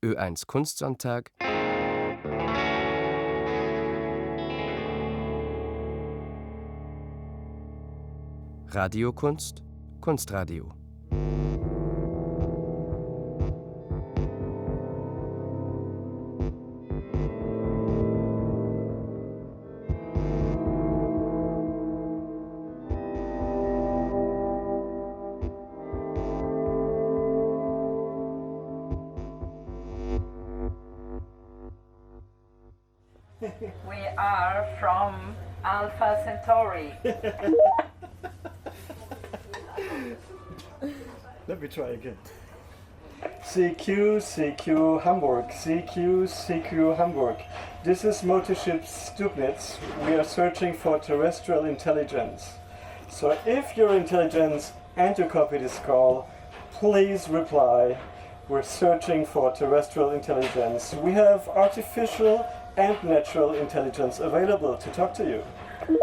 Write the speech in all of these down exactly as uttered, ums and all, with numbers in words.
Ö eins Kunstsonntag. Radiokunst, Kunstradio. We are from Alpha Centauri. Let me try again. C Q, C Q Hamburg, C Q, C Q Hamburg. This is Motorship Stubnitz. We are searching for terrestrial intelligence. So if you're intelligence and you copy this call, please reply. We're searching for terrestrial intelligence. We have artificial and natural intelligence available to talk to you.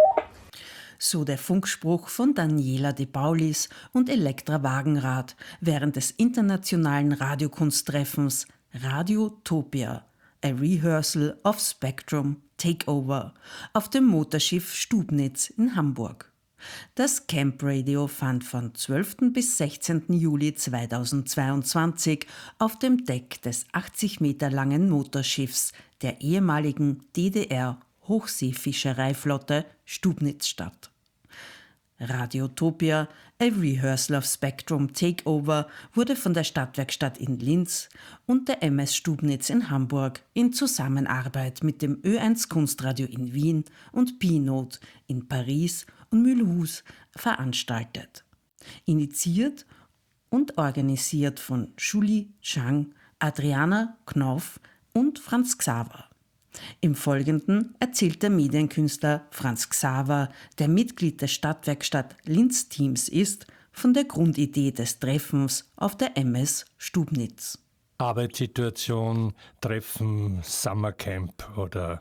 So der Funkspruch von Daniela de Paulis und Elektra Wagenrath während des internationalen Radiokunsttreffens Radiotopia, a Rehearsal of Spectrum Takeover auf dem Motorschiff Stubnitz in Hamburg. Das Camp Radio fand von zwölften bis sechzehnten Juli zweitausendzweiundzwanzig auf dem Deck des achtzig Meter langen Motorschiffs der ehemaligen D D R-Hochseefischereiflotte Stubnitz statt. Radiotopia, a Rehearsal of Spectrum Takeover, wurde von der Stadtwerkstatt in Linz und der M S Stubnitz in Hamburg in Zusammenarbeit mit dem Ö eins Kunstradio in Wien und Pinot in Paris und Mulhouse veranstaltet. Initiiert und organisiert von Julie Chang, Adriana Knoff und Franz Xaver. Im Folgenden erzählt der Medienkünstler Franz Xaver, der Mitglied des Stadtwerkstatt Linz-Teams ist, von der Grundidee des Treffens auf der M S Stubnitz. Arbeitssituation, Treffen, Summercamp oder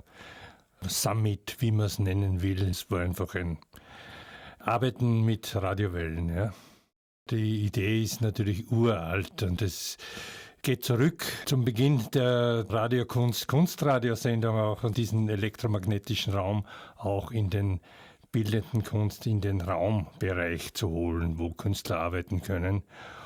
Summit, wie man es nennen will. Es war einfach ein Arbeiten mit Radiowellen. Ja. Die Idee ist natürlich uralt und es geht zurück zum Beginn der Radiokunst, Kunstradiosendung auch und diesen elektromagnetischen Raum auch in den bildenden Kunst, in den Raumbereich zu holen, wo Künstler arbeiten können.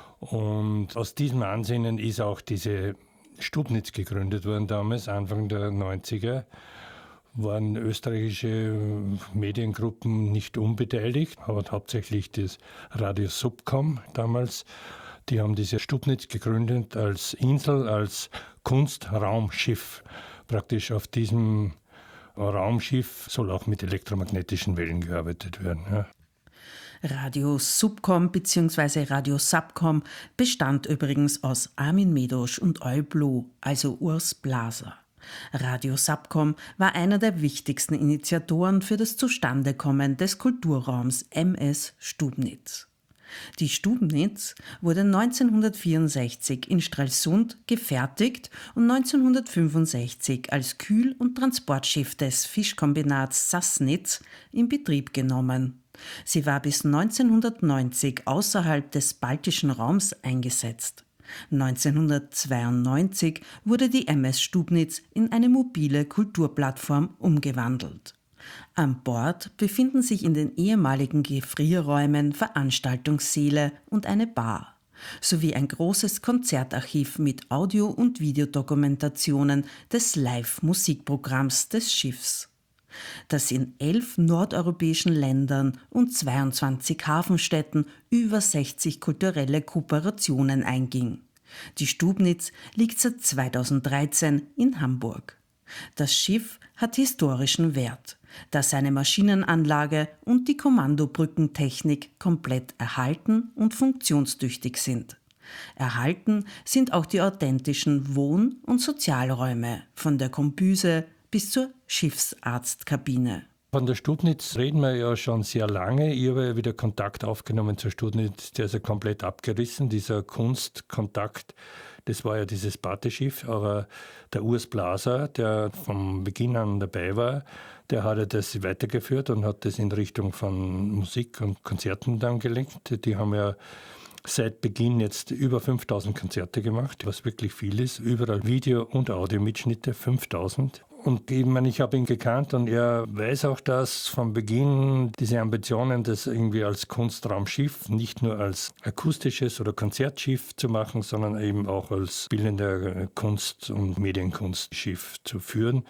Und aus diesem Ansinnen ist auch diese Stubnitz gegründet worden damals, Anfang der neunziger. Waren österreichische Mediengruppen nicht unbeteiligt, aber hauptsächlich das Radio Subcom damals. Die haben diese Stubnitz gegründet als Insel, als Kunstraumschiff. Praktisch auf diesem Raumschiff soll auch mit elektromagnetischen Wellen gearbeitet werden. Ja. Radio Subcom bzw. Radio Subcom bestand übrigens aus Armin Medosch und Eublo, also Urs Blaser. Radio Subcom war einer der wichtigsten Initiatoren für das Zustandekommen des Kulturraums M S Stubnitz. Die Stubnitz wurde neunzehnhundertvierundsechzig in Stralsund gefertigt und neunzehnhundertfünfundsechzig als Kühl- und Transportschiff des Fischkombinats Sassnitz in Betrieb genommen. Sie war bis neunzehnhundertneunzig außerhalb des baltischen Raums eingesetzt. neunzehnhundertzweiundneunzig wurde die M S Stubnitz in eine mobile Kulturplattform umgewandelt. An Bord befinden sich in den ehemaligen Gefrierräumen Veranstaltungssäle und eine Bar, sowie ein großes Konzertarchiv mit Audio- und Videodokumentationen des Live-Musikprogramms des Schiffs, das in elf nordeuropäischen Ländern und zweiundzwanzig Hafenstädten über sechzig kulturelle Kooperationen einging. Die Stubnitz liegt seit zweitausenddreizehn in Hamburg. Das Schiff hat historischen Wert, da seine Maschinenanlage und die Kommandobrückentechnik komplett erhalten und funktionstüchtig sind. Erhalten sind auch die authentischen Wohn- und Sozialräume, von der Kombüse bis zur Schiffsarztkabine. Von der Stubnitz reden wir ja schon sehr lange. Ich habe ja wieder Kontakt aufgenommen zur Stubnitz, der ist ja komplett abgerissen, dieser Kunstkontakt. Das war ja dieses Pateschiff, aber der Urs Blaser, der vom Beginn an dabei war, der hat ja das weitergeführt und hat das in Richtung von Musik und Konzerten dann gelenkt. Die haben ja seit Beginn jetzt über fünftausend Konzerte gemacht, was wirklich viel ist. Überall Video- und Audiomitschnitte, fünftausend. Und ich meine, ich habe ihn gekannt und er weiß auch, dass von Beginn diese Ambitionen, das irgendwie als Kunstraumschiff, nicht nur als akustisches oder Konzertschiff zu machen, sondern eben auch als bildender Kunst- und Medienkunstschiff zu führen.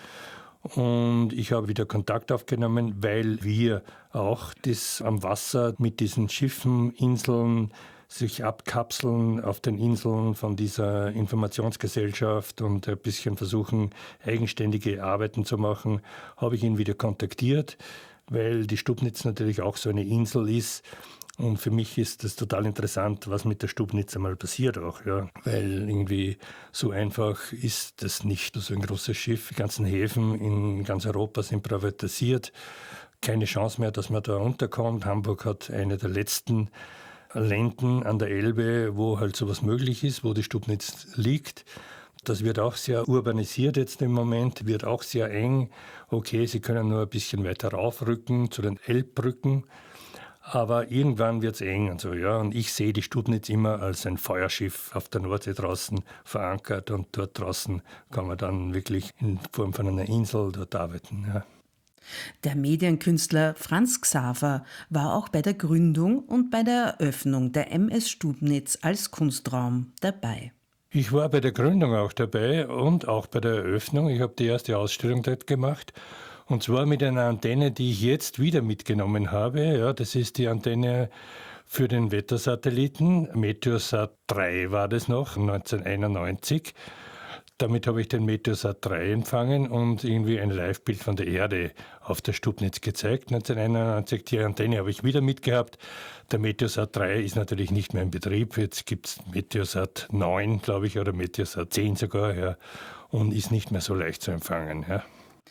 Und ich habe wieder Kontakt aufgenommen, weil wir auch das am Wasser mit diesen Schiffen, Inseln, sich abkapseln auf den Inseln von dieser Informationsgesellschaft und ein bisschen versuchen, eigenständige Arbeiten zu machen, habe ich ihn wieder kontaktiert, weil die Stubnitz natürlich auch so eine Insel ist. Und für mich ist das total interessant, was mit der Stubnitz einmal passiert auch, ja. Weil irgendwie so einfach ist das nicht. So ein großes Schiff, die ganzen Häfen in ganz Europa sind privatisiert. Keine Chance mehr, dass man da unterkommt. Hamburg hat eine der letzten Länden an der Elbe, wo halt sowas möglich ist, wo die Stubnitz liegt. Das wird auch sehr urbanisiert jetzt im Moment, wird auch sehr eng. Okay, sie können nur ein bisschen weiter raufrücken zu den Elbbrücken, aber irgendwann wird es eng und so, ja. Und ich sehe die Stubnitz immer als ein Feuerschiff auf der Nordsee draußen verankert und dort draußen kann man dann wirklich in Form von einer Insel dort arbeiten, ja. Der Medienkünstler Franz Xaver war auch bei der Gründung und bei der Eröffnung der M S Stubnitz als Kunstraum dabei. Ich war bei der Gründung auch dabei und auch bei der Eröffnung. Ich habe die erste Ausstellung dort gemacht. Und zwar mit einer Antenne, die ich jetzt wieder mitgenommen habe. Ja, das ist die Antenne für den Wettersatelliten. Meteosat drei war das noch, neunzehnhunderteinundneunzig. Damit habe ich den Meteosat drei empfangen und irgendwie ein Livebild von der Erde auf der Stubnitz gezeigt. neunzehnhunderteinundneunzig, die Antenne habe ich wieder mitgehabt. Der Meteosat drei ist natürlich nicht mehr in Betrieb. Jetzt gibt es Meteosat neun, glaube ich, oder Meteosat zehn sogar, ja, und ist nicht mehr so leicht zu empfangen. Ja.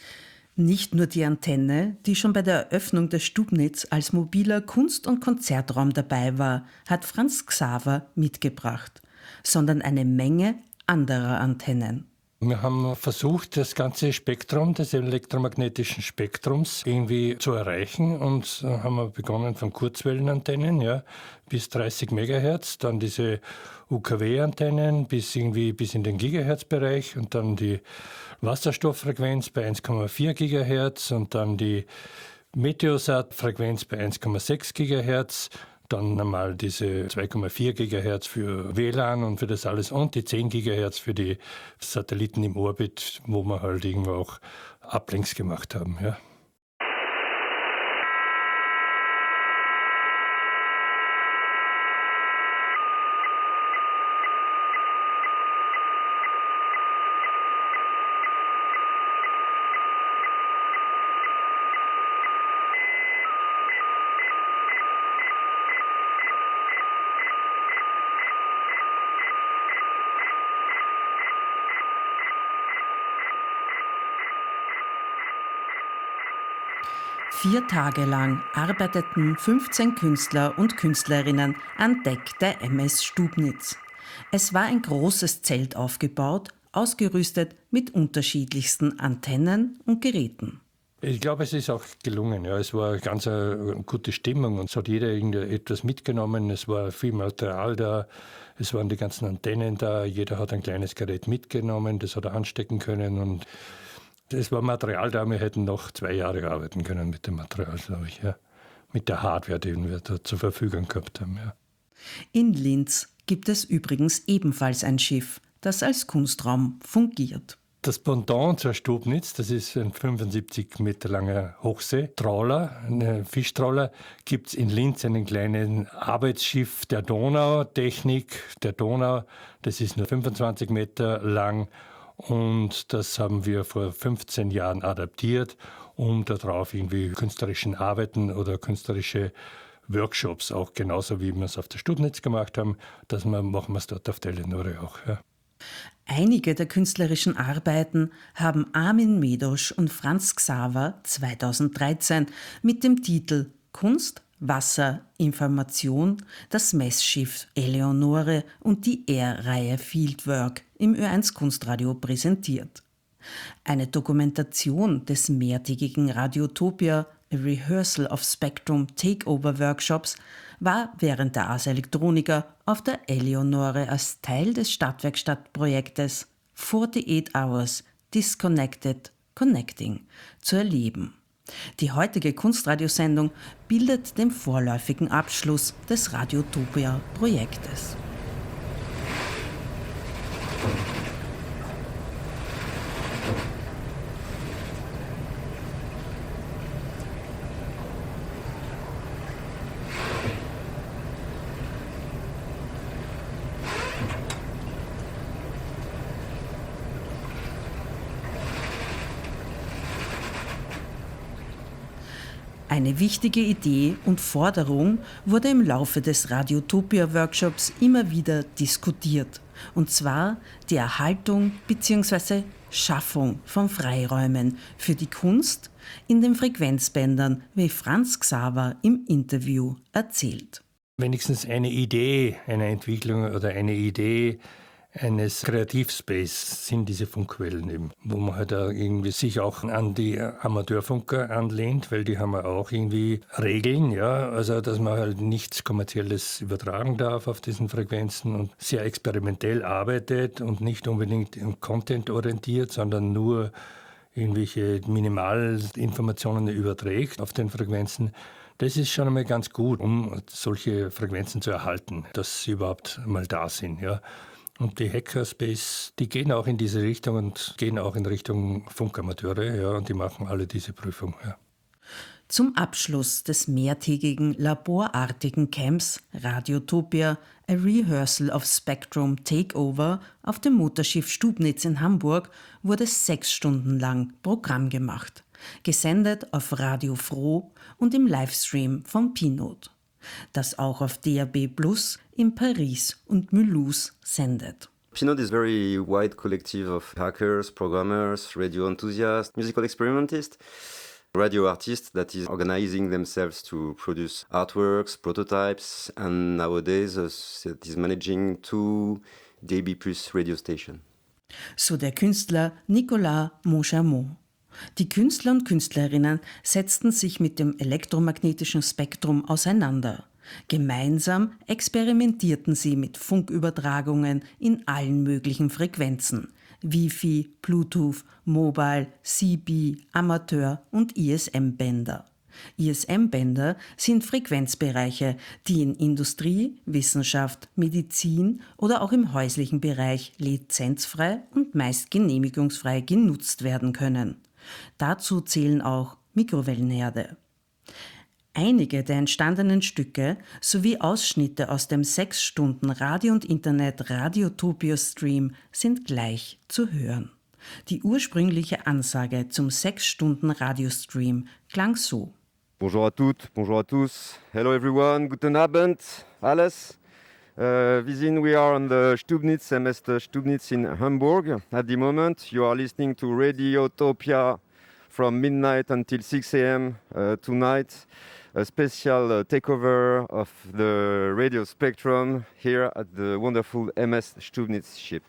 Nicht nur die Antenne, die schon bei der Eröffnung der Stubnitz als mobiler Kunst- und Konzertraum dabei war, hat Franz Xaver mitgebracht, sondern eine Menge anderer Antennen. Wir haben versucht, das ganze Spektrum des elektromagnetischen Spektrums irgendwie zu erreichen und haben wir begonnen von Kurzwellenantennen, ja, bis dreißig Megahertz, dann diese U K W-Antennen bis irgendwie bis in den Gigahertz-Bereich und dann die Wasserstofffrequenz bei eins Komma vier Gigahertz und dann die Meteosat-Frequenz bei eins Komma sechs Gigahertz. Dann einmal diese zwei Komma vier Gigahertz für W L A N und für das alles und die zehn Gigahertz für die Satelliten im Orbit, wo wir halt irgendwo auch Uplinks gemacht haben. Ja. Vier Tage lang arbeiteten fünfzehn Künstler und Künstlerinnen an Deck der M S Stubnitz. Es war ein großes Zelt aufgebaut, ausgerüstet mit unterschiedlichsten Antennen und Geräten. Ich glaube, es ist auch gelungen. Ja. Es war eine ganz eine gute Stimmung und es hat jeder etwas mitgenommen. Es war viel Material da, es waren die ganzen Antennen da, jeder hat ein kleines Gerät mitgenommen, das hat er anstecken können und es war Material da, wir hätten noch zwei Jahre arbeiten können mit dem Material, glaube ich, ja. Mit der Hardware, die wir da zur Verfügung gehabt haben. Ja. In Linz gibt es übrigens ebenfalls ein Schiff, das als Kunstraum fungiert. Das Pendant zur Stubnitz, das ist ein fünfundsiebzig Meter langer Hochseetrawler, ein Fischtrawler, gibt es in Linz einen kleinen Arbeitsschiff der Donau-Technik, der Donau, das ist nur fünfundzwanzig Meter lang. Und das haben wir vor fünfzehn Jahren adaptiert, um darauf irgendwie künstlerischen Arbeiten oder künstlerische Workshops, auch genauso wie wir es auf der Stubnitz gemacht haben, dass wir, machen wir es dort auf der Eleonore auch. Ja. Einige der künstlerischen Arbeiten haben Armin Medosch und Franz Xaver zweitausenddreizehn mit dem Titel Kunst, Wasser, Information, das Messschiff Eleonore und die R-Reihe Fieldwork im Ö eins Kunstradio präsentiert. Eine Dokumentation des mehrtägigen Radiotopia A Rehearsal of Spectrum Takeover Workshops war während der Ars Electronica auf der Eleonore als Teil des Stadtwerkstattprojektes forty-eight hours Disconnected Connecting zu erleben. Die heutige Kunstradiosendung bildet den vorläufigen Abschluss des Radiotopia-Projektes. Eine wichtige Idee und Forderung wurde im Laufe des Radiotopia-Workshops immer wieder diskutiert, und zwar die Erhaltung bzw. Schaffung von Freiräumen für die Kunst in den Frequenzbändern, wie Franz Xaver im Interview erzählt. Wenigstens eine Idee einer Entwicklung oder eine Idee eines Kreativspace sind diese Funkquellen eben, wo man halt auch irgendwie sich auch an die Amateurfunker anlehnt, weil die haben ja auch irgendwie Regeln, ja, also dass man halt nichts Kommerzielles übertragen darf auf diesen Frequenzen und sehr experimentell arbeitet und nicht unbedingt content-orientiert, sondern nur irgendwelche Minimalinformationen überträgt auf den Frequenzen. Das ist schon einmal ganz gut, um solche Frequenzen zu erhalten, dass sie überhaupt mal da sind, ja. Und die Hackerspace, die gehen auch in diese Richtung und gehen auch in Richtung Funkamateure, ja, und die machen alle diese Prüfung, ja. Zum Abschluss des mehrtägigen laborartigen Camps Radiotopia, a Rehearsal of Spectrum Takeover auf dem Mutterschiff Stubnitz in Hamburg wurde sechs Stunden lang Programm gemacht, gesendet auf Radio Froh und im Livestream von Pinot, das auch auf D A B Plus in Paris und Mulhouse sendet. Pinot is a very wide collective of hackers, programmers, radio enthusiasts, musical experimentists, radio artists that is organizing themselves to produce artworks, prototypes, and nowadays uh, it is managing two D A B Plus radio stations. So der Künstler Nicolas Monchamont. Die Künstler und Künstlerinnen setzten sich mit dem elektromagnetischen Spektrum auseinander. Gemeinsam experimentierten sie mit Funkübertragungen in allen möglichen Frequenzen: Wi-Fi, Bluetooth, Mobile, C B, Amateur und I S M-Bänder. I S M-Bänder sind Frequenzbereiche, die in Industrie, Wissenschaft, Medizin oder auch im häuslichen Bereich lizenzfrei und meist genehmigungsfrei genutzt werden können. Dazu zählen auch Mikrowellenherde. Einige der entstandenen Stücke sowie Ausschnitte aus dem sechs Stunden Radio- und Internet-Radiotopia-Stream sind gleich zu hören. Die ursprüngliche Ansage zum sechs Stunden Radiostream klang so. Bonjour à toutes, bonjour à tous. Hello everyone, guten Abend, alles. Uh, this in we are on the Stubnitz, M S Stubnitz in Hamburg. At the moment, you are listening to Radiotopia from midnight until six a.m. Uh, tonight. A special uh, takeover of the radio spectrum here at the wonderful M S Stubnitz ship.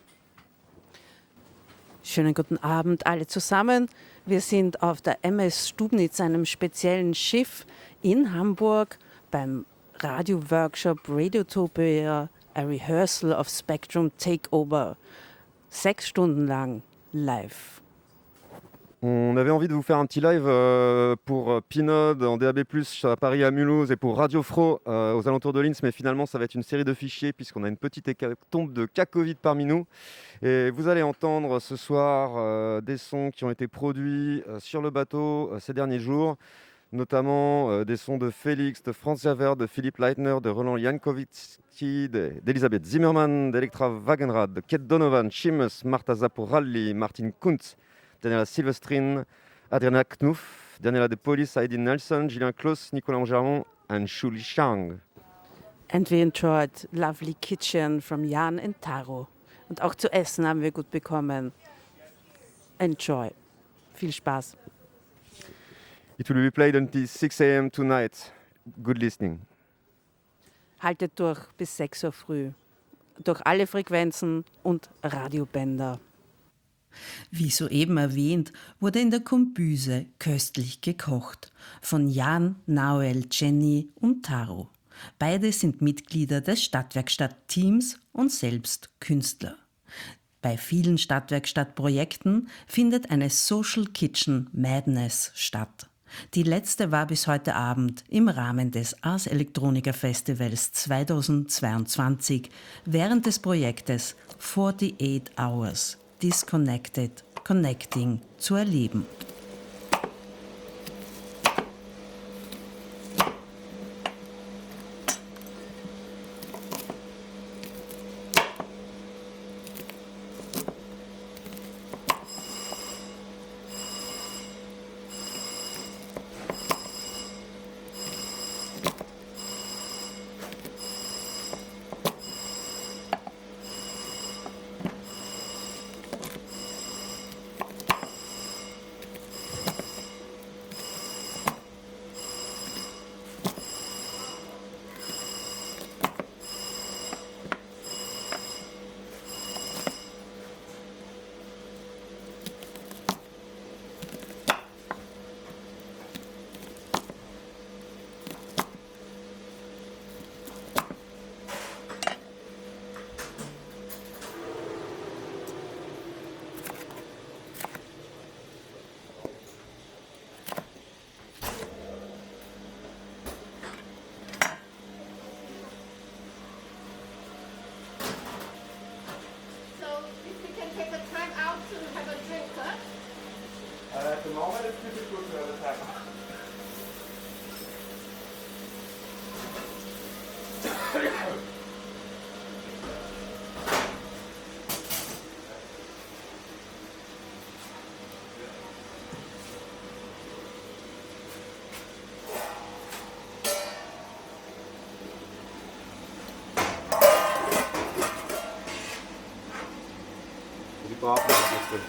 Schönen guten Abend alle zusammen. Wir sind auf der M S Stubnitz, einem speziellen Schiff in Hamburg, beim Radio-Workshop Radiotopia, a Rehearsal of Spectrum Takeover. Sechs Stunden lang live. On avait envie de vous faire un petit live euh, pour Pinod en D A B plus, à Paris, à Mulhouse, et pour Radio Fro euh, aux alentours de Linz, mais finalement ça va être une série de fichiers puisqu'on a une petite tombe de cas Covid parmi nous. Et vous allez entendre ce soir euh, des sons qui ont été produits euh, sur le bateau euh, ces derniers jours, notamment euh, des sons de Félix, de Franz Javer, de Philippe Leitner, de Roland Jankowicki, d'Elisabeth Zimmermann, d'Elektra Wagenrad, de Kate Donovan, Chimes, Marta Zaporalli, Martin Kuntz, Daniela Silvestrin, Adriana Knuff, Daniela De Polis, Heidi Nelson, Julien Klaus, Nicolas Monchamont and Shuli Shang. And we enjoyed Lovely Kitchen from Jan and Taro. Und auch zu essen haben wir gut bekommen. Enjoy. Viel Spaß. It will be played until six a.m. tonight. Good listening. Haltet durch bis sechs Uhr früh. Durch alle Frequenzen und Radiobänder. Wie soeben erwähnt, wurde in der Kombüse köstlich gekocht. Von Jan, Noel, Jenny und Taro. Beide sind Mitglieder des Stadtwerkstatt-Teams und selbst Künstler. Bei vielen Stadtwerkstatt-Projekten findet eine Social Kitchen Madness statt. Die letzte war bis heute Abend im Rahmen des Ars Electronica Festivals zweitausendzweiundzwanzig während des Projektes forty-eight Hours Disconnected Connecting zu erleben. At the moment it's difficult to have a time. Die brauchen wir ein bisschen.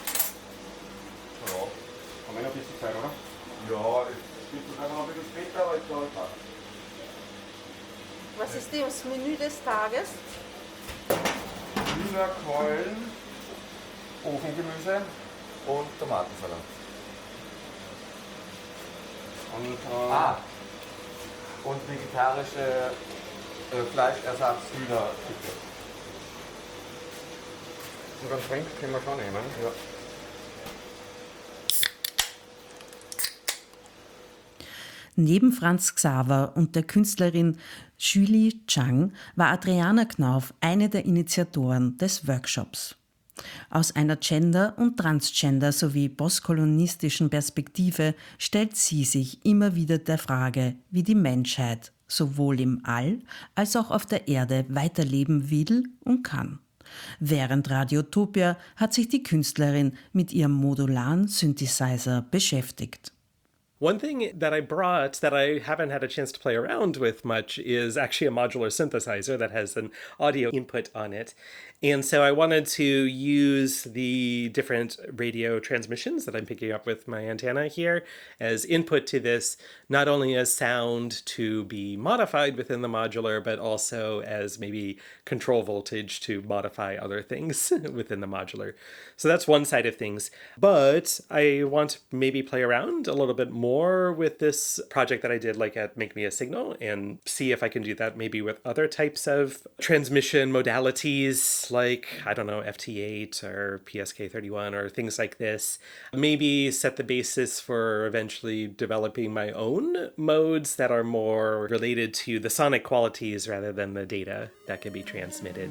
Ja, haben wir noch ein bisschen Zeit, oder? Ja, es gibt sogar noch ein bisschen später, aber ich glaube, es passt. Was ist das Menü des Tages? Hühnerkeulen, Ofengemüse und Tomatensalat. Und, äh, ah. und vegetarische äh, Fleischersatz-Hühnerstücke. Und einen Trink können wir schon nehmen. Ja. Neben Franz Xaver und der Künstlerin Julie Chang war Adriana Knauf eine der Initiatoren des Workshops. Aus einer Gender- und Transgender- sowie postkolonialistischen Perspektive stellt sie sich immer wieder der Frage, wie die Menschheit sowohl im All als auch auf der Erde weiterleben will und kann. Während Radiotopia hat sich die Künstlerin mit ihrem modularen Synthesizer beschäftigt. One thing that I brought that I haven't had a chance to play around with much is actually a modular synthesizer that has an audio input on it. And so I wanted to use the different radio transmissions that I'm picking up with my antenna here as input to this, not only as sound to be modified within the modular, but also as maybe control voltage to modify other things within the modular. So that's one side of things. But I want to maybe play around a little bit more with this project that I did like at Make Me a Signal and see if I can do that maybe with other types of transmission modalities like, I don't know, F T eight or P S K thirty-one or things like this. Maybe set the basis for eventually developing my own modes that are more related to the sonic qualities rather than the data that can be transmitted.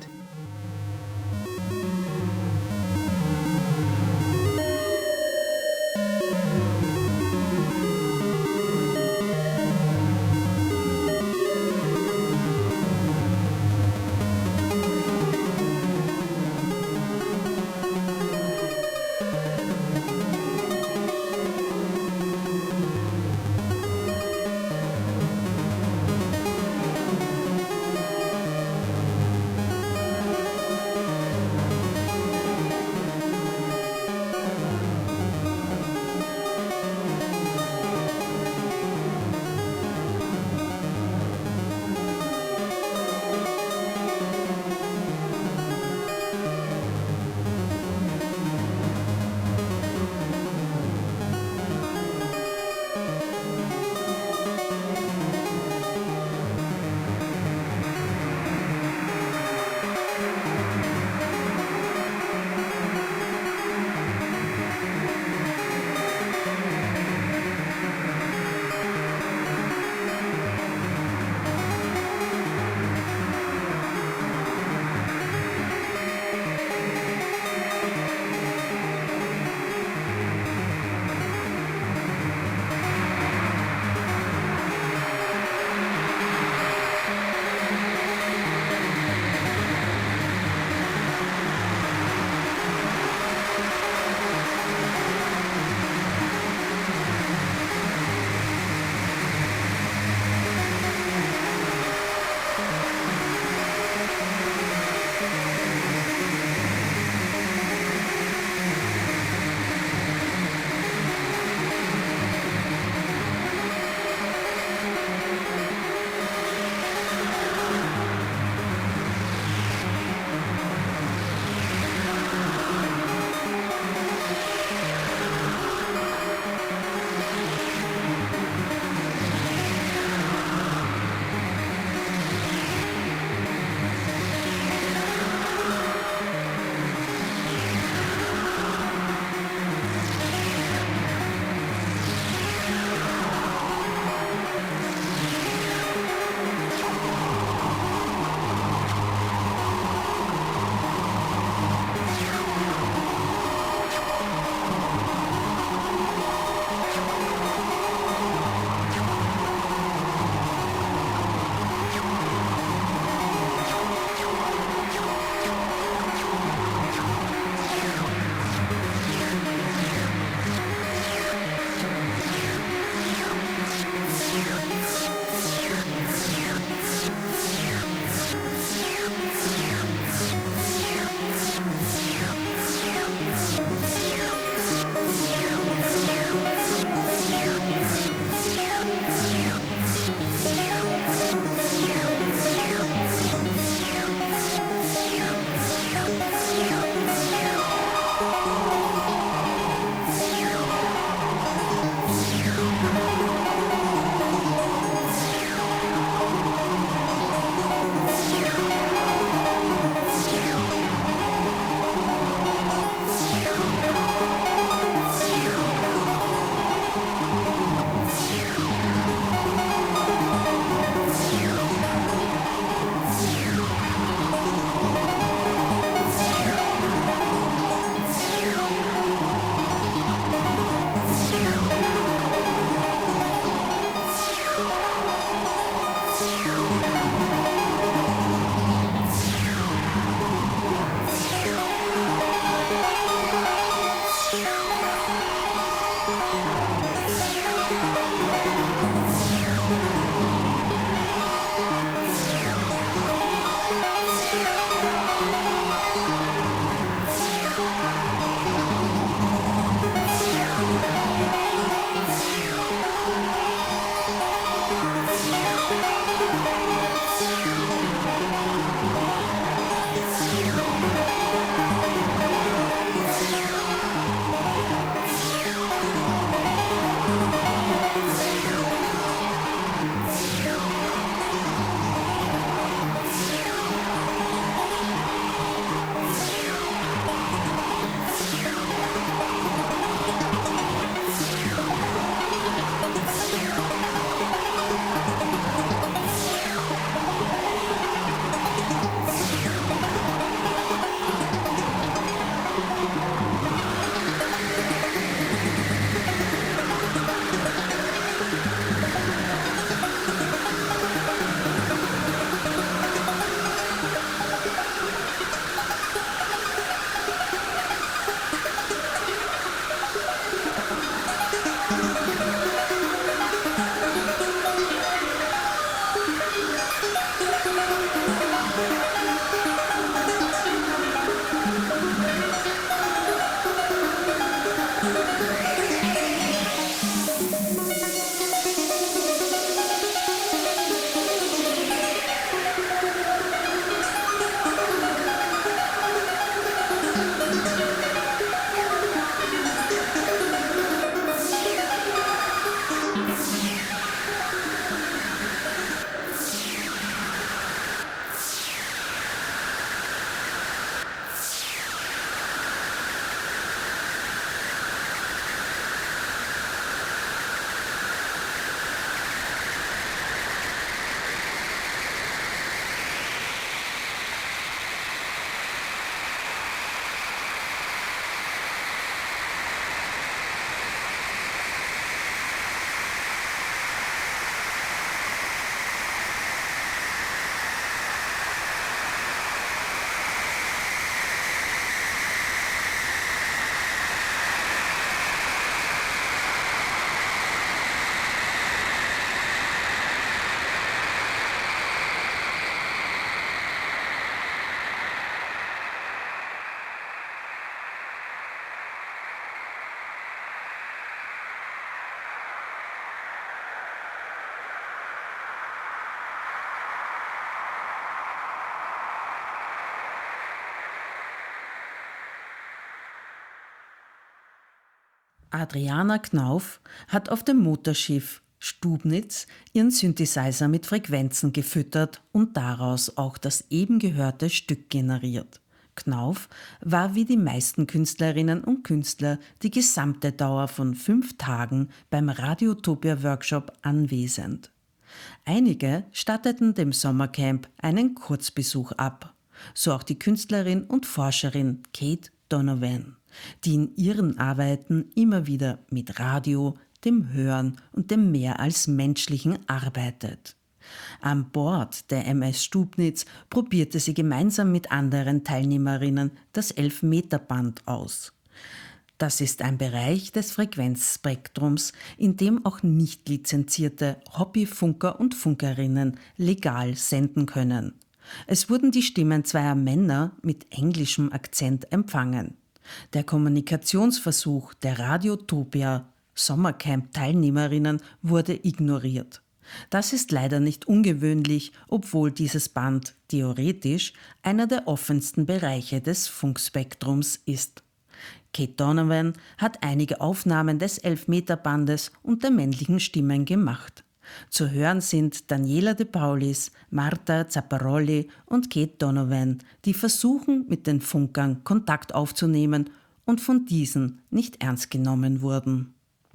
Adriana Knauf hat auf dem Motorschiff Stubnitz ihren Synthesizer mit Frequenzen gefüttert und daraus auch das eben gehörte Stück generiert. Knauf war wie die meisten Künstlerinnen und Künstler die gesamte Dauer von fünf Tagen beim Radiotopia-Workshop anwesend. Einige statteten dem Sommercamp einen Kurzbesuch ab, so auch die Künstlerin und Forscherin Kate Donovan, die in ihren Arbeiten immer wieder mit Radio, dem Hören und dem mehr als Menschlichen arbeitet. An Bord der M S Stubnitz probierte sie gemeinsam mit anderen Teilnehmerinnen das elf-Meter-Band aus. Das ist ein Bereich des Frequenzspektrums, in dem auch nicht lizenzierte Hobbyfunker und Funkerinnen legal senden können. Es wurden die Stimmen zweier Männer mit englischem Akzent empfangen. Der Kommunikationsversuch der Radiotopia Sommercamp-Teilnehmerinnen wurde ignoriert. Das ist leider nicht ungewöhnlich, obwohl dieses Band theoretisch einer der offensten Bereiche des Funkspektrums ist. Kate Donovan hat einige Aufnahmen des elf-Meter-Bandes und der männlichen Stimmen gemacht. Zu hören sind Daniela De Paulis, Marta Zapparolli und Kate Donovan, die versuchen, mit den Funkern Kontakt aufzunehmen und von diesen nicht ernst genommen wurden.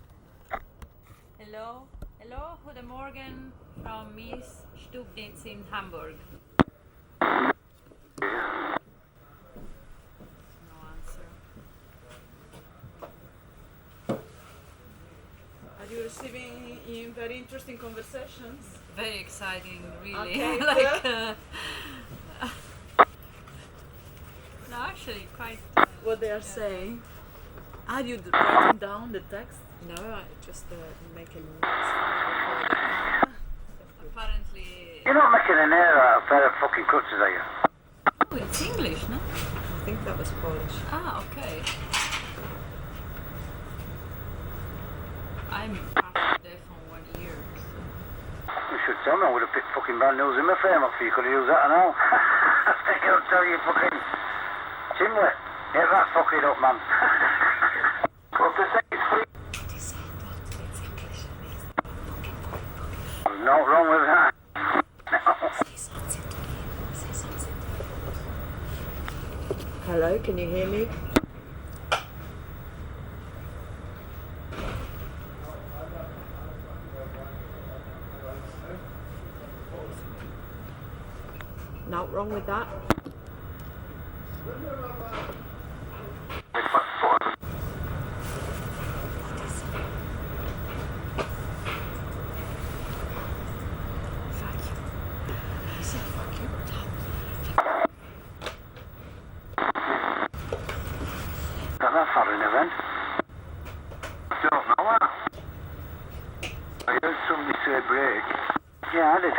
Hello, hello, guten Morgen from Miss Stubnitz in Hamburg. No answer. Are you receiving in very interesting conversations? Very exciting, really. Okay, like, good. uh, no, actually, quite. Uh, What they are saying? Are you writing down the text? no, I just uh, making notes for the recording. Apparently. You're not making an error out of a pair of fucking crutches, are you? Oh, it's English, no? I think that was Polish. Ah, okay. I'm partially deaf on one ear. So. You should tell me. I would have picked fucking brand new Zimmer frame up for you. Could have used that and all. I don't tell you fucking chimney. Get that fucking up, man. What to say? It's free. There's nothing wrong with that. Hello, can you hear me? Not wrong with that. Got that far in event. I don't know that. I heard somebody say break. Yeah, I did.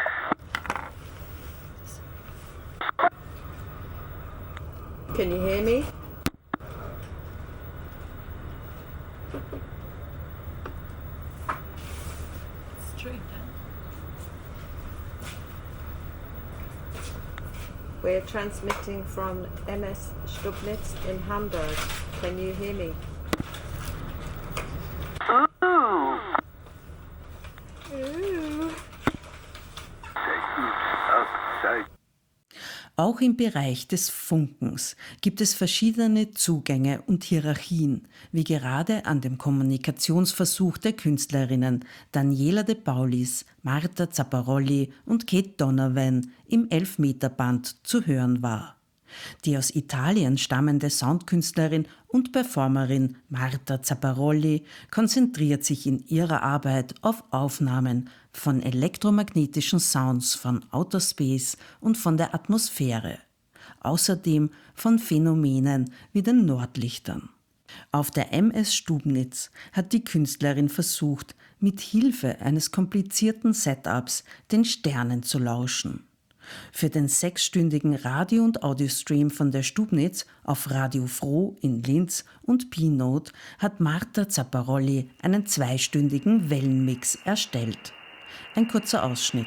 Can you hear me? Strange, huh? We're transmitting from M S Stubnitz in Hamburg. Can you hear me? Ooh. Ooh. Outside. Auch im Bereich des Funkens gibt es verschiedene Zugänge und Hierarchien, wie gerade an dem Kommunikationsversuch der Künstlerinnen Daniela De Paulis, Marta Zapparolli und Kate Donovan im elf-Meter-Band zu hören war. Die aus Italien stammende Soundkünstlerin und Performerin Marta Zapparolli konzentriert sich in ihrer Arbeit auf Aufnahmen von elektromagnetischen Sounds von Outer Space und von der Atmosphäre, außerdem von Phänomenen wie den Nordlichtern. Auf der M S Stubnitz hat die Künstlerin versucht, mit Hilfe eines komplizierten Setups den Sternen zu lauschen. Für den sechsstündigen Radio- und Audiostream von der Stubnitz auf Radio Froh in Linz und P-Note hat Marta Zapparolli einen zweistündigen Wellenmix erstellt. Ein kurzer Ausschnitt.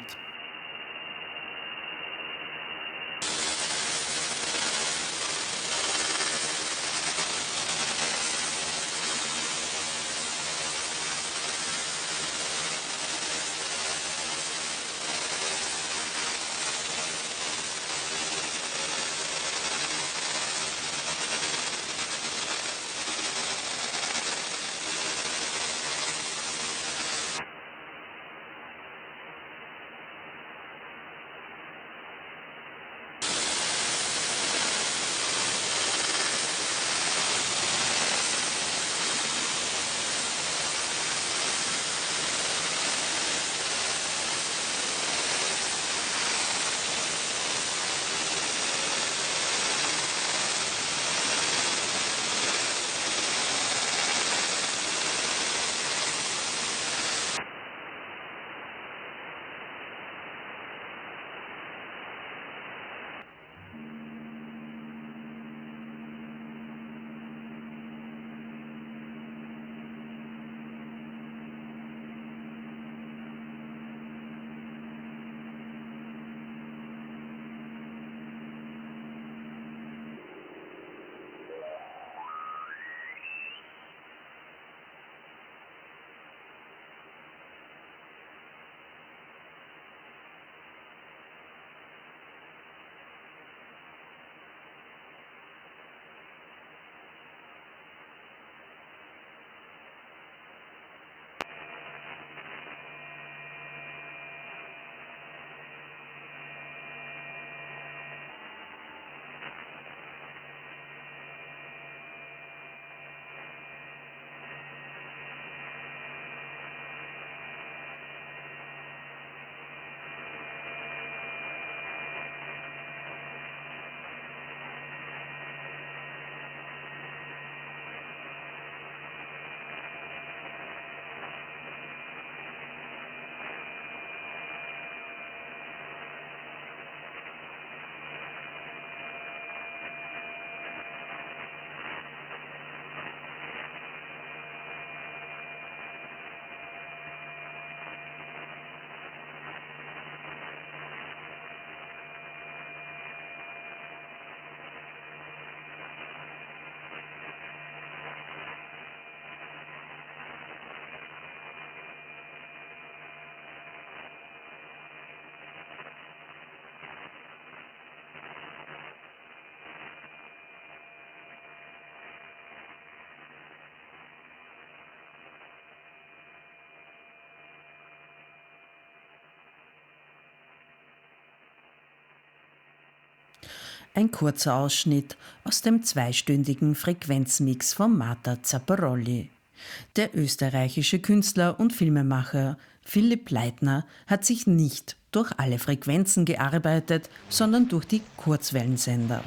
Ein kurzer Ausschnitt aus dem zweistündigen Frequenzmix von Marta Zapparolli. Der österreichische Künstler und Filmemacher Philipp Leitner hat sich nicht durch alle Frequenzen gearbeitet, sondern durch die Kurzwellensender.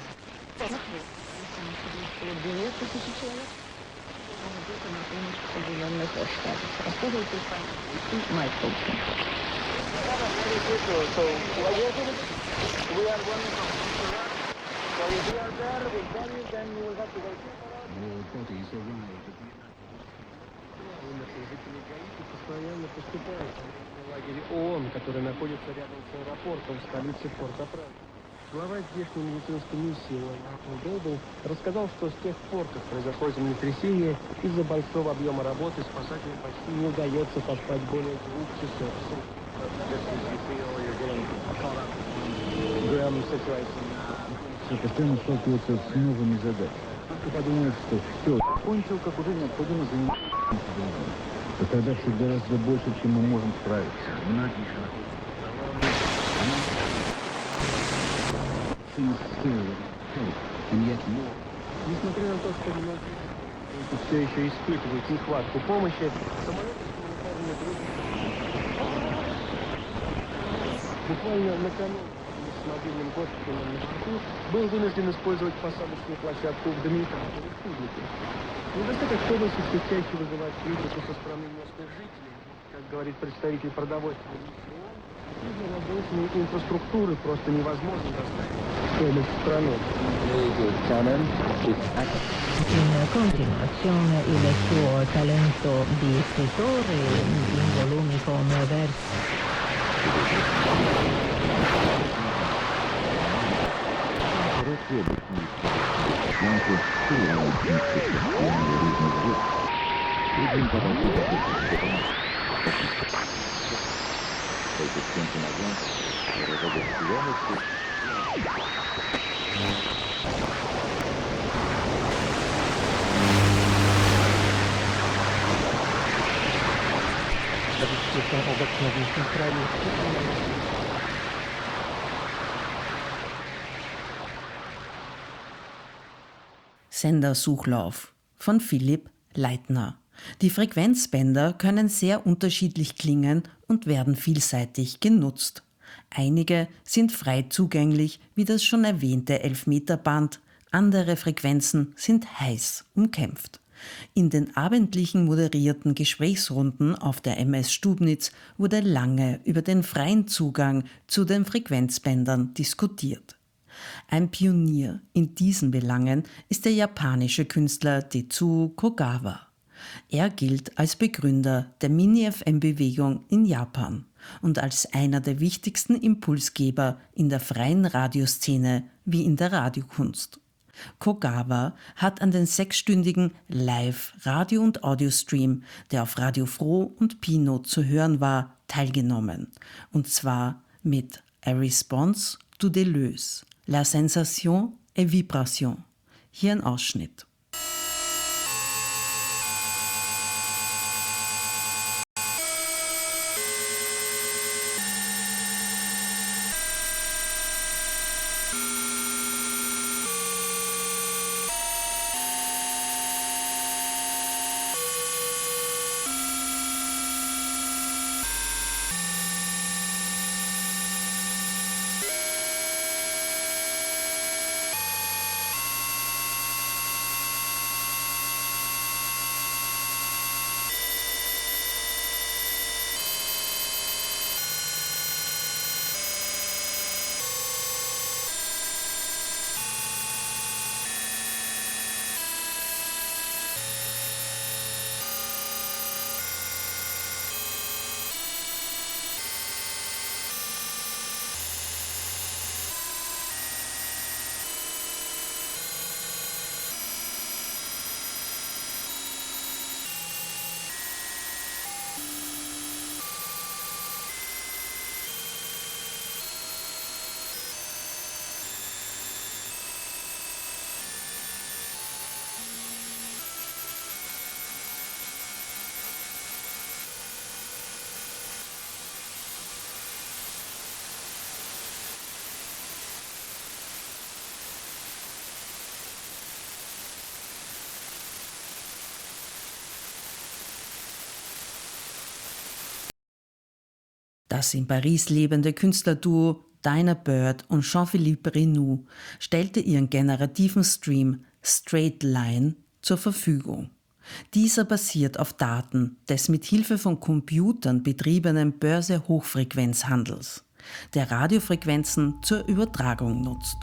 Постоянно поступает в лагере ООН, который находится рядом с аэропортом в столице Порт-о-Пренс. Глава здешней медицинской миссии Дэйбл рассказал, что с тех пор, как произошло землетрясение, из-за большого объема работы спасателям почти не удается поспать более двух часов. Все постоянно сталкиваются с новыми задачами. Ты подумаешь, что все, кончил, как уже необходимо заниматься. Тогда все гораздо больше, чем мы можем справиться. Многие еще находятся. Несмотря на то, что многие все еще испытывают нехватку помощи, самолеты с гуманитарными группами буквально накануне с мобильным госпиталем на счету был вынужден использовать посадочную площадку в Доминиканской республике. Недостаток скорости все чаще вызывает критику со стороны местных жителей. Как говорит представитель продовольственной миссии, инфраструктуры просто невозможно доставить стоимость страны. In continuazione il suo talento di scrittore in volumi come versi. Sendersuchlauf von Philipp Leitner. Die Frequenzbänder können sehr unterschiedlich klingen und werden vielseitig genutzt. Einige sind frei zugänglich, wie das schon erwähnte Elfmeterband, andere Frequenzen sind heiß umkämpft. In den abendlichen moderierten Gesprächsrunden auf der M S Stubnitz wurde lange über den freien Zugang zu den Frequenzbändern diskutiert. Ein Pionier in diesen Belangen ist der japanische Künstler Tetsuo Kogawa. Er gilt als Begründer der Mini-F M-Bewegung in Japan und als einer der wichtigsten Impulsgeber in der freien Radioszene wie in der Radiokunst. Kogawa hat an den sechsstündigen Live-Radio- und Audiostream, der auf Radio Froh und Pinot zu hören war, teilgenommen. Und zwar mit A Response to Deleuze, La Sensation et Vibration. Hier ein Ausschnitt. Das in Paris lebende Künstlerduo Dinah Bird und Jean-Philippe Renou stellte ihren generativen Stream Straight Line zur Verfügung. Dieser basiert auf Daten des mit Hilfe von Computern betriebenen Börse-Hochfrequenzhandels, der Radiofrequenzen zur Übertragung nutzt.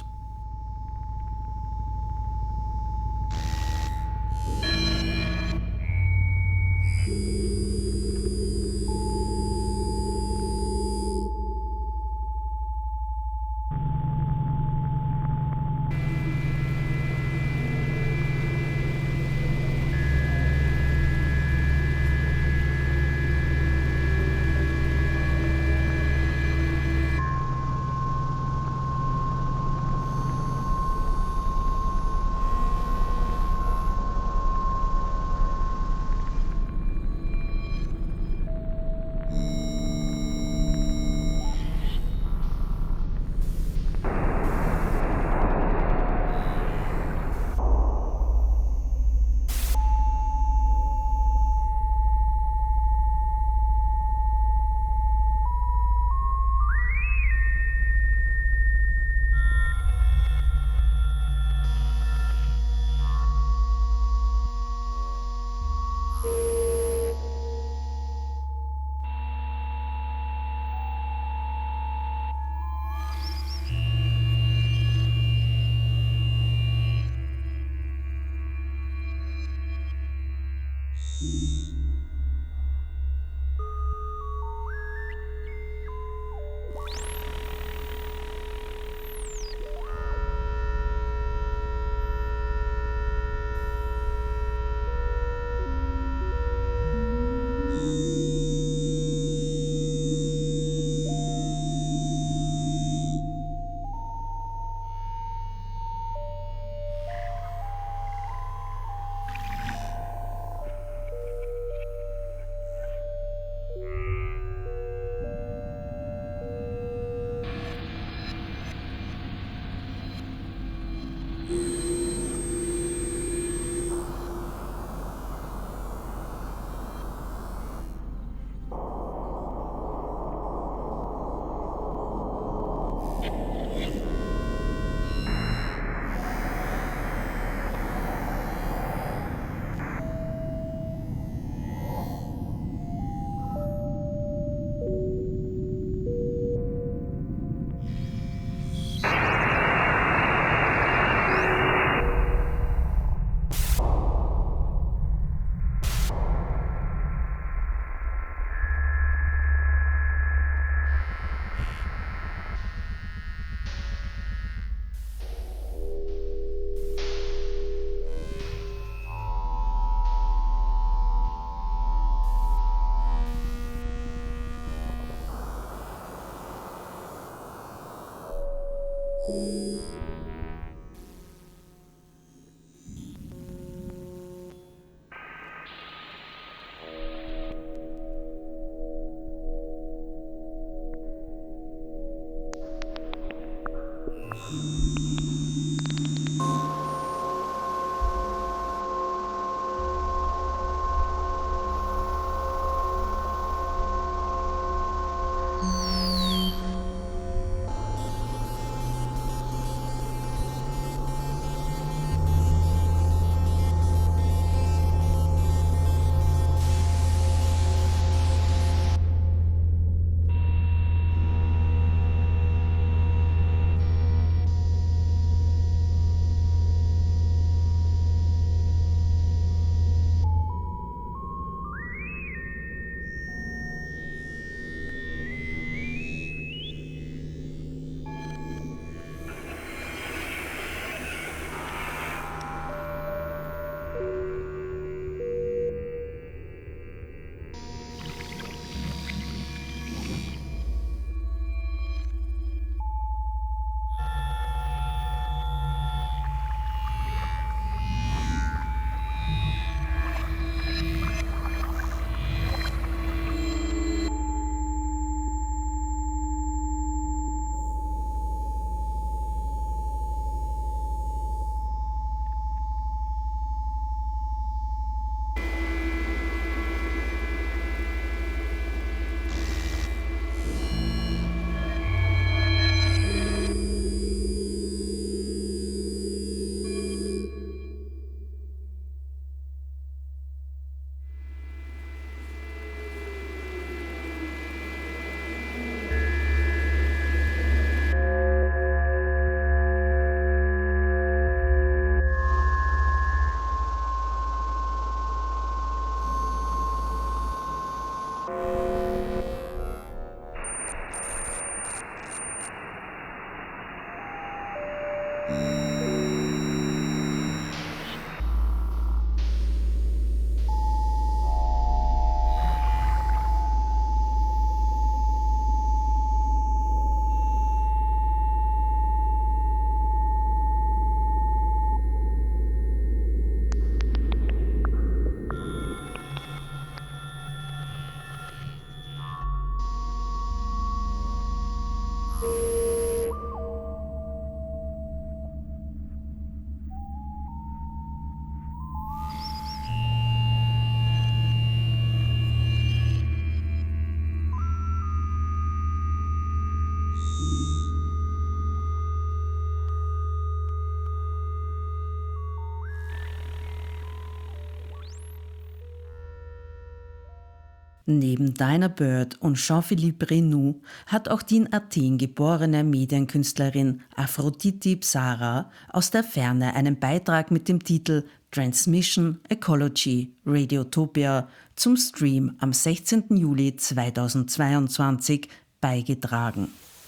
Neben Dinah Bird und Jean-Philippe Renou hat auch die in Athen geborene Medienkünstlerin Aphroditi Psara aus der Ferne einen Beitrag mit dem Titel Transmission Ecology Radiotopia zum Stream am sechzehnten Juli zweitausendzweiundzwanzig beigetragen.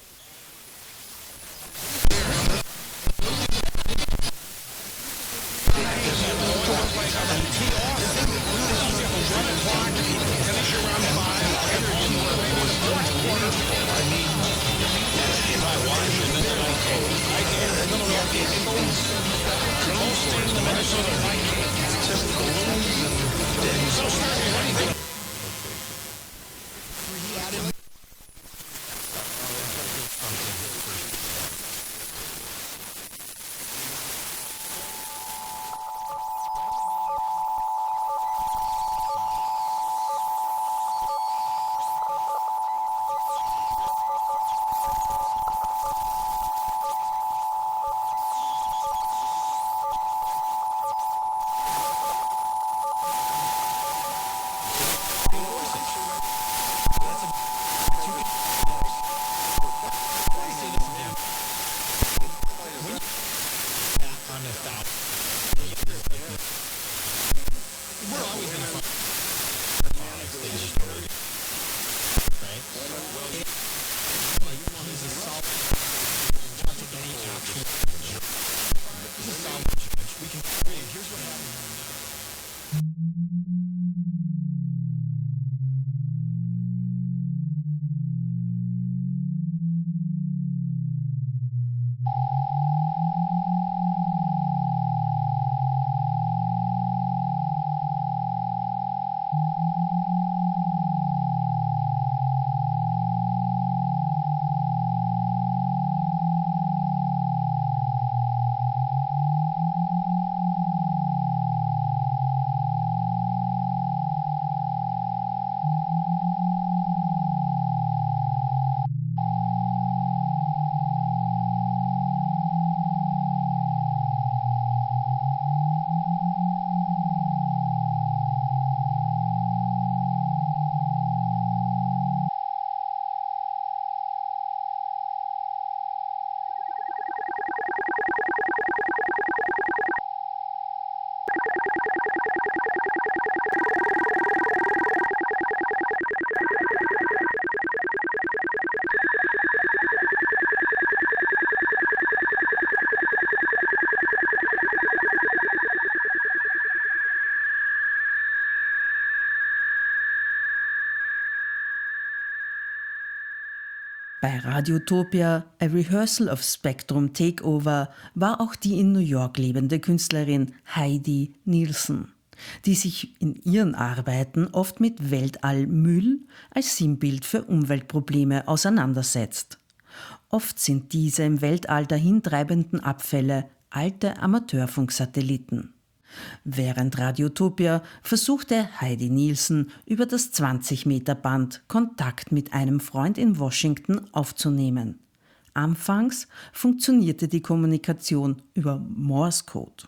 Bei Radiotopia, A Rehearsal of Spectrum Takeover, war auch die in New York lebende Künstlerin Heidi Nielsen, die sich in ihren Arbeiten oft mit Weltallmüll als Sinnbild für Umweltprobleme auseinandersetzt. Oft sind diese im Weltall dahintreibenden Abfälle alte Amateurfunksatelliten. Während Radiotopia versuchte Heidi Nielsen über das zwanzig Meter Band Kontakt mit einem Freund in Washington aufzunehmen. Anfangs funktionierte die Kommunikation über Morse-Code.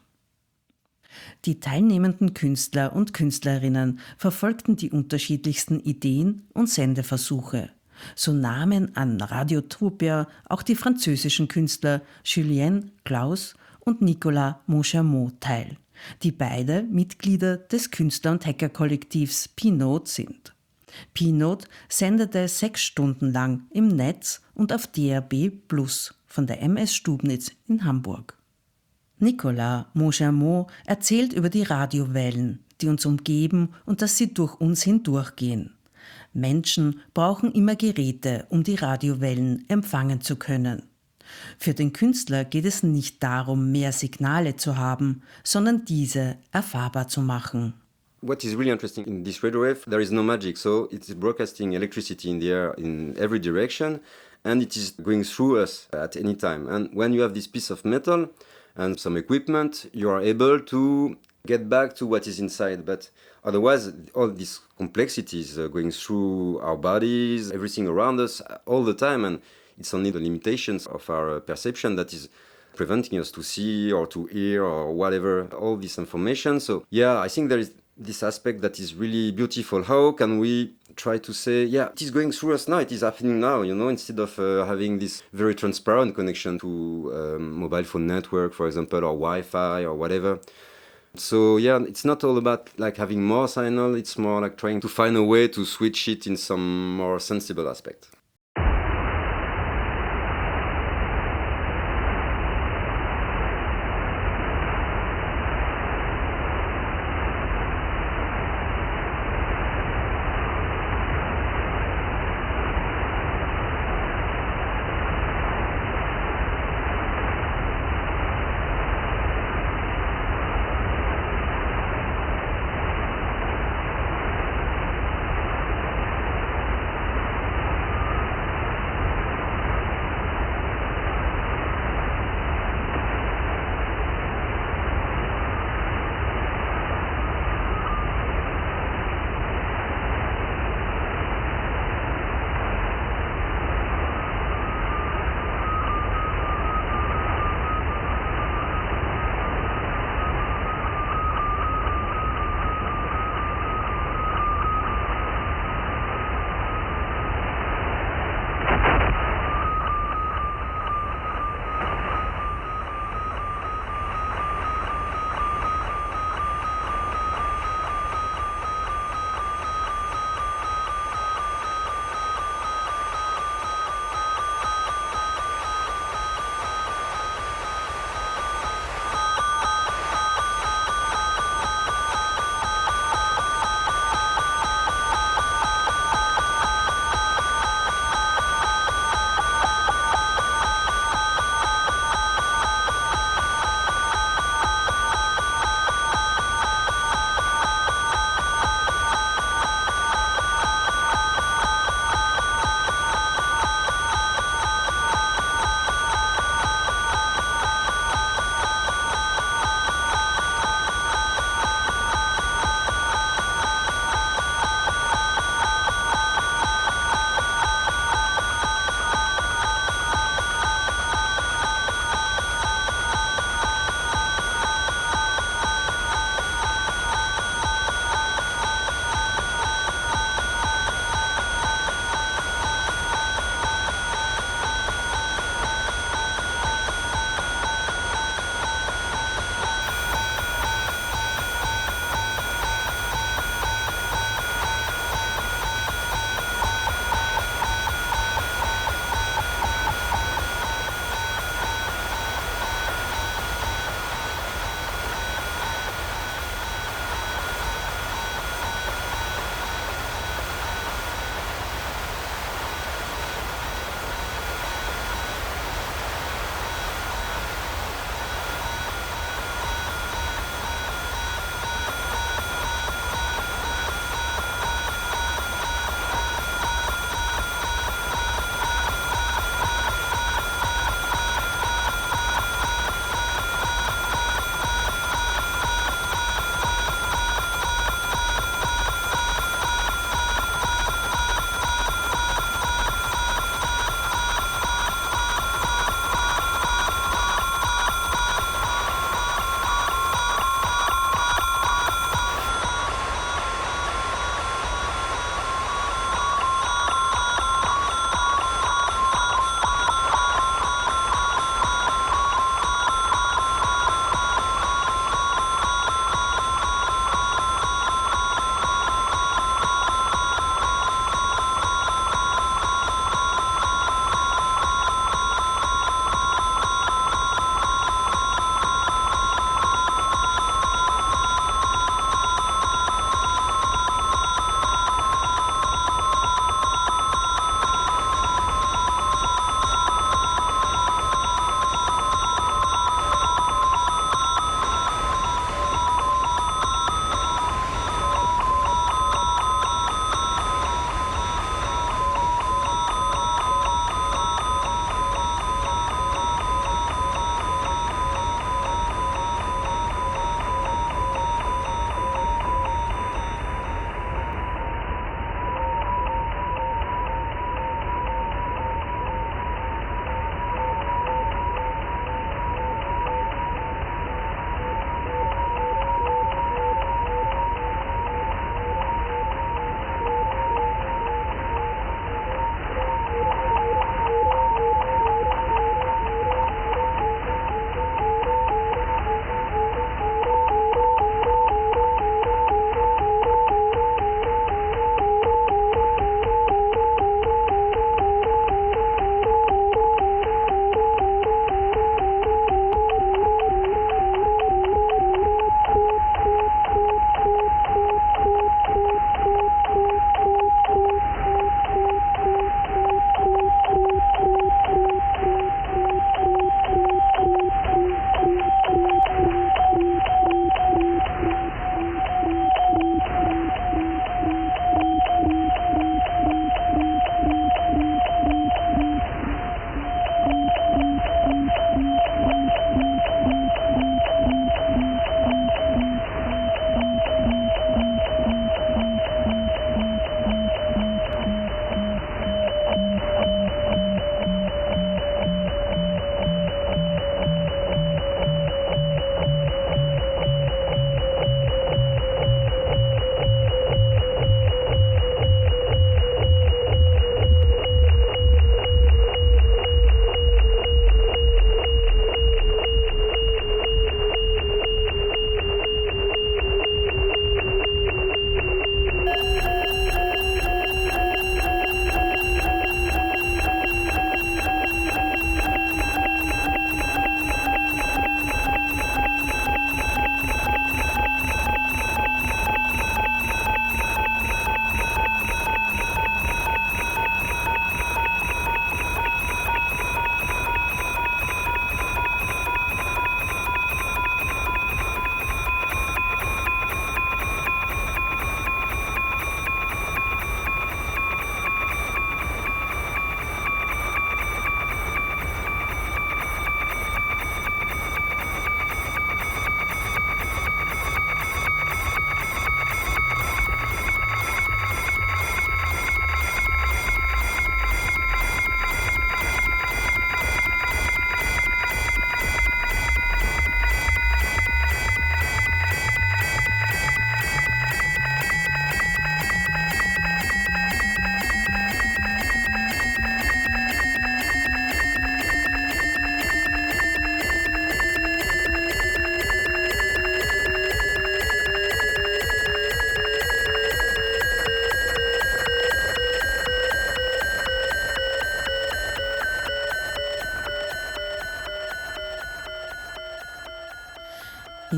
Die teilnehmenden Künstler und Künstlerinnen verfolgten die unterschiedlichsten Ideen und Sendeversuche. So nahmen an Radiotopia auch die französischen Künstler Julien Claus und Nicolas Mochamot teil, die beide Mitglieder des Künstler- und Hacker-Kollektivs P-Note sind. P-Note sendete sechs Stunden lang im Netz und auf D A B plus von der M S Stubnitz in Hamburg. Nicolas Mochamot erzählt über die Radiowellen, die uns umgeben und dass sie durch uns hindurchgehen. Menschen brauchen immer Geräte, um die Radiowellen empfangen zu können. Für den Künstler geht es nicht darum, mehr Signale zu haben, sondern diese erfahrbar zu machen. What is really interesting in this radio wave, there is no magic, so it's broadcasting electricity in the air in every direction and it is going through us at any time. And when you have this piece of metal and some equipment, you are able to get back to what is inside, but otherwise all these complexities uh, going through our bodies, everything around us all the time, and it's only the limitations of our perception that is preventing us to see or to hear or whatever, all this information. So yeah, I think there is this aspect that is really beautiful. How can we try to say, yeah, it is going through us now, it is happening now, you know, instead of uh, having this very transparent connection to um, mobile phone network, for example, or Wi-Fi or whatever. So yeah, it's not all about like having more signal, it's more like trying to find a way to switch it in some more sensible aspect.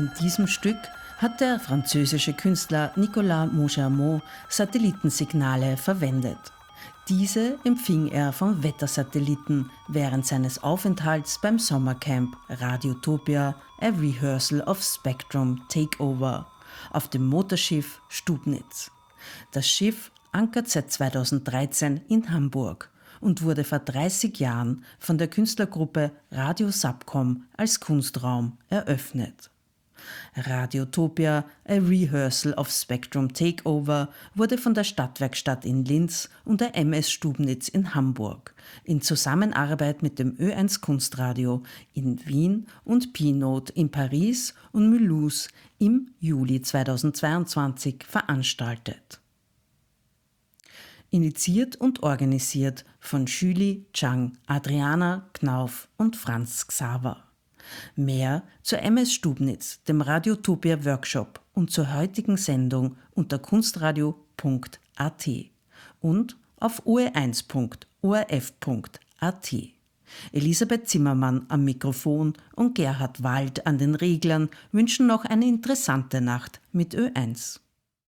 In diesem Stück hat der französische Künstler Nicolas Maugermont Satellitensignale verwendet. Diese empfing er vom Wettersatelliten während seines Aufenthalts beim Sommercamp Radiotopia, a Rehearsal of Spectrum Takeover auf dem Motorschiff Stubnitz. Das Schiff ankert seit zweitausenddreizehn in Hamburg und wurde vor dreißig Jahren von der Künstlergruppe Radio Subcom als Kunstraum eröffnet. Radiotopia, a Rehearsal of Spectrum Takeover wurde von der Stadtwerkstatt in Linz und der M S Stubnitz in Hamburg in Zusammenarbeit mit dem Ö eins Kunstradio in Wien und P-Note in Paris und Mulhouse im Juli zweitausendzweiundzwanzig veranstaltet. Initiiert und organisiert von Julie Chang, Adriana Knauf und Franz Xaver. Mehr zur M S Stubnitz, dem Radiotopia Workshop und zur heutigen Sendung unter kunstradio punkt a t und auf o e eins punkt o r f punkt a t. Elisabeth Zimmermann am Mikrofon und Gerhard Wald an den Reglern wünschen noch eine interessante Nacht mit Ö eins.